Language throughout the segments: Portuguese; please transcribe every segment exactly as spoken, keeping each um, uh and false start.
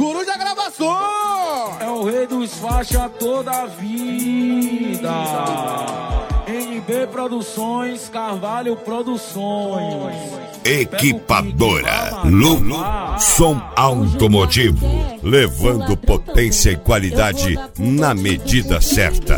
Coruja Gravações! É o rei dos faixa toda a vida. N B Produções, Carvalho Produções. Equipadora Lulu, som automotivo, levando potência e qualidade na medida certa.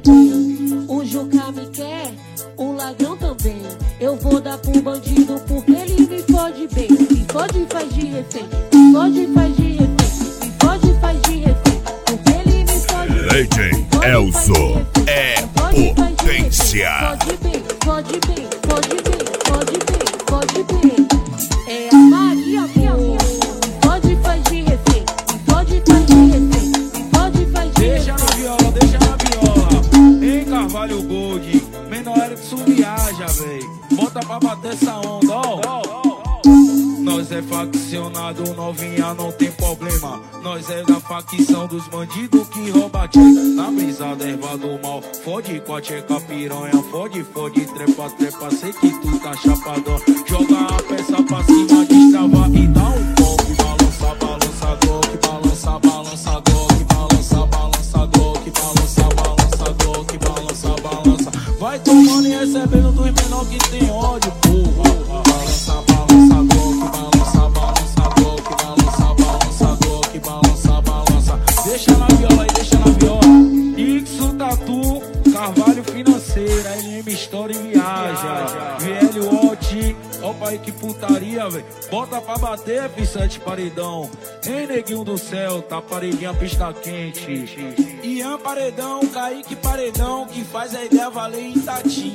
O Juca me quer, o ladrão também. Eu vou dar pro bandido porque ele me fode bem. Me fode e faz de refém, me fode e faz de refém, me fode e faz de refém, porque ele me fode bem. Legend Elzo é potência. Fode bem, fode bem, fode bem, fode bem, fode bem. É a Maria, meu amor. Me fode e faz de refém, me fode e faz de refém, me fode e faz de refém. Deixa na viola, deixa na viola. Em Carvalho Gold, menor Erickson viaja, véi. Bota pra bater essa onda, ó. Nós é faccionado, novinha, não tem problema. Nós é da facção dos bandidos que rouba tcheca. Na brisada, erva do mal. Fode com a tcheca piranha. Fode, fode, trepa, trepa. Sei que tu tá chapadão. Joga a peça pra cima, destrava e dá um golpe. Balança, balança, glock. Balança, balança, glock. Balança, balança, glock. Balança, balança, glock. Balança, balança. Vai tomando e recebendo dos menor que tem ódio, porra. Balança, balança, glock. Balança, balança, glock. Balança, balança, glock. Balança, balança. Deixa na viola e deixa na viola. Ixo Tatu, Carvalho Financeira, L M Story viaja. V L Watch, opa aí que putaria, velho. Bota pra bater, F sete paredão. Ei, neguinho do céu, tá paredinha, pista quente. Ian Paredão, Kaique Paredão, que faz a ideia valer em Itatim.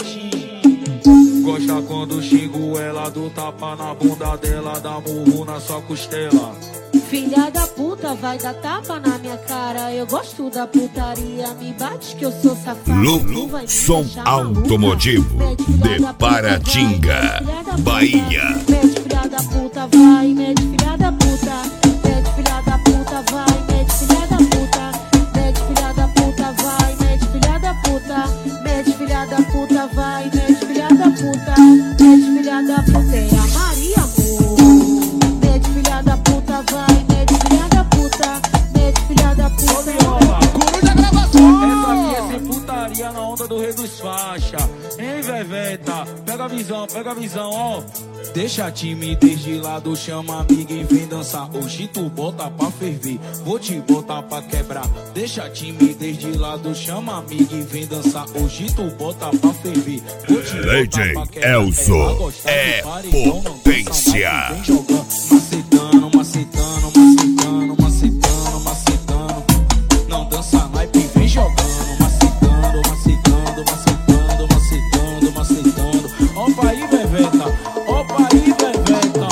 Gosta quando xingo ela, do tapa na bunda dela, dá murro na sua costela. Filha da puta, vai dar tapa na minha cara. Eu gosto da putaria, me bate que eu sou safada. Lulu, som automotivo de Paratinga, Bahia. Mete filha da puta, vai, mete filha da puta. Mete filha da puta, vai, mete filha da puta. Mete filha da puta, vai, mete filha da puta. Mete filha da puta, vai, mete filha da puta. Mete filha da puta, é a Maria, amor. Mete filha da puta, vai, mete filha da puta. Mete filha da puta. Coruja Gravações! Essa aqui é sem putaria na onda do rei dos faixa. Hein, Veveta? Pega a visão, pega a visão, ó. Deixa a timidez de lado, chama amiga e vem dançar. Hoje tu bota pra ferver, vou te botar pra quebrar. Deixa a timidez de lado, chama amiga e vem dançar. Hoje tu bota pra ferver, vou te botar pra quebrar. Elzo é potência. Vem jogando, macetando, macetando, macetando, macetando, macetando. Não dança naipe, vem jogando, macetando, macetando, macetando, macetando, macetando. Opa aí, Veveta, opa aí, Veveta.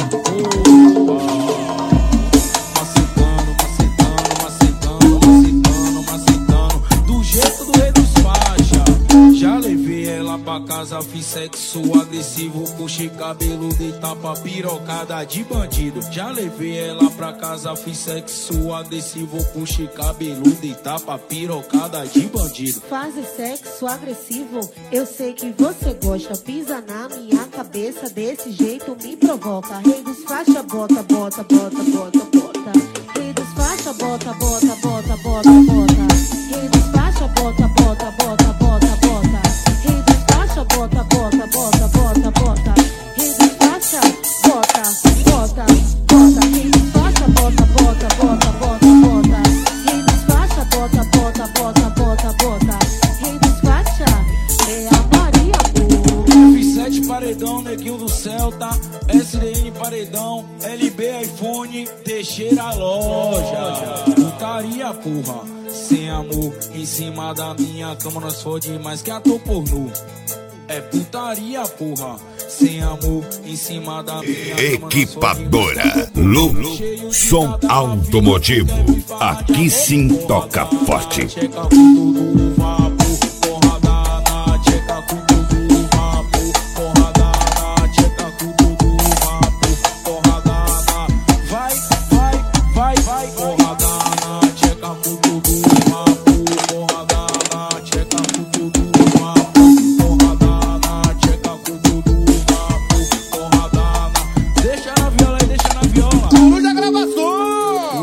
Opa. Macetando, macetando, macetando, macetando, macetando. Do jeito do rei dos faixa. Já levei ela pra casa, fiz sexo agressivo, puxei cabelo de tapa, pirocada de bandido. Já levei ela pra casa, fiz sexo agressivo, puxei cabelo de tapa, pirocada de bandido. Fazer sexo agressivo, eu sei que você gosta. Pisa na minha cabeça, desse jeito me provoca. Rei dos faixa, bota, bota, bota, bota, bota. Rei dos faixa, bota, bota, bota, bota, bota. Rei dos faixa, bota, bota, bota, bota, bota. Rei dos faixa, bota, bota, bota, bota, bota. Rei dos faixa, bota, bota, bota. Rei dos faixa, bota, bota, bota, bota, bota. Rei dos faixa, bota, bota, bota, bota, bota. Rei dos faixa, é a Maria, amor. F sete paredão, neguinho do Celta, S D N paredão, L B iPhone, Teixeira loja. Putaria, porra. Sem amor, em cima da minha cama nós fode mais que ator pornô. É putaria, porra. Sem amor, em cima da minha cama. Equipadora Lulu, som automotivo. Aqui sim toca forte. Checa com tudo, vapor, porrada na checa com tudo, vapor, porrada na checa com tudo, vapor, porrada na. Vai, vai, vai, vai, porrada na checa com tudo, vapor, porrada na checa com tudo, vapor, porrada na checa com tudo, vapor, porrada na. Deixa na viola e deixa na viola. Coruja Gravações! Porra, Maria.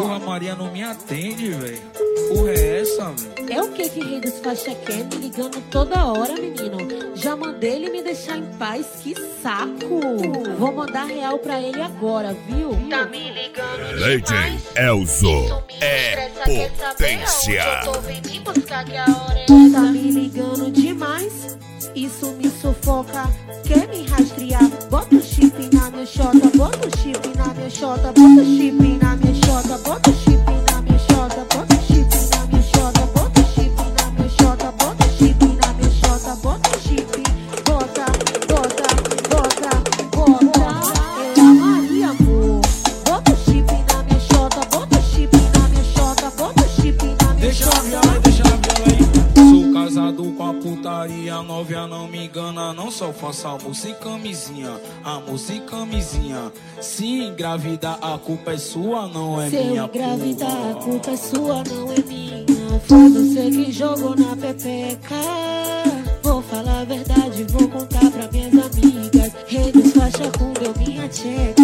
putaria não me atende, velho. Porra é essa, velho? É o que que rei dos faixa quer? Me ligando toda hora, menino. Já mandei ele me deixar em paz, que saco. Vou mandar real pra ele agora, viu? Tá me ligando D J Elzo é potência. Tá me ligando demais, isso me sufoca. Quer me rastrear? Bota o chip na minha xota, bota o chip na minha xota, bota o chip na minha xota, bota o chip na minha xota, bota o chip na minha xota, bota o chip na minha xota, bota o chip na minha xota, bota o chip, bota, bota, bota, bota. É a Maria, amor. Bota o chip na minha xota, bota o chip na minha xota, bota o chip na minha Deixa a xota. viola aí, deixa a viola aí. Sou casado com a putaria, novia não me engana, não só faço almoço e camisinha, almoço e camisinha. Se engravidar a culpa é sua, não é Se eu minha. engravidar, porra. a culpa é sua, não é minha. Foi você que jogou na pepeca. Vou falar a verdade, vou contar pra minhas amigas. Rei dos faixa com deu minha tcheca.